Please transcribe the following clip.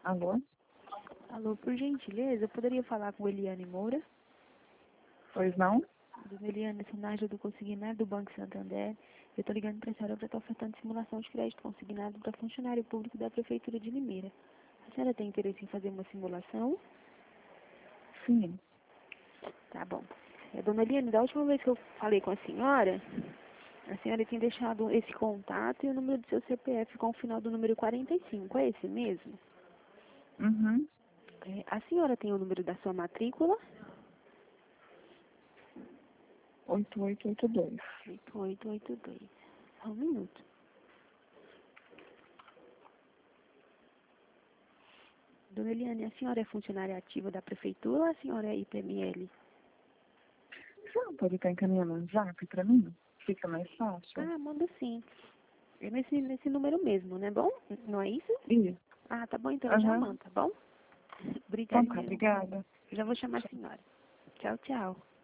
Alô? Alô, por gentileza, eu poderia falar com Eliane Moura? Pois não? Dona Eliane, sou Nádia do Consignado do Banco Santander. Eu estou ligando para a senhora para estar ofertando simulação de crédito consignado para funcionário público da Prefeitura de Limeira. A senhora tem interesse em fazer uma simulação? Sim. Tá bom. Dona Eliane, da última vez que eu falei com a senhora tinha deixado esse contato e o número do seu CPF com o final do número 45. É esse mesmo? Uhum. A senhora tem o número da sua matrícula? 8882. 8882. Só um minuto. Dona Eliane, a senhora é funcionária ativa da Prefeitura ou a senhora é IPML? Você não pode estar encaminhando um zap pra mim? Fica mais fácil. Ah, manda sim. É nesse número mesmo, né? Bom? Não é isso? Isso. Ah, tá bom, então eu já Aham. mando, tá bom? Então Obrigada. tá, obrigada. Já vou chamar a senhora. Tchau, tchau.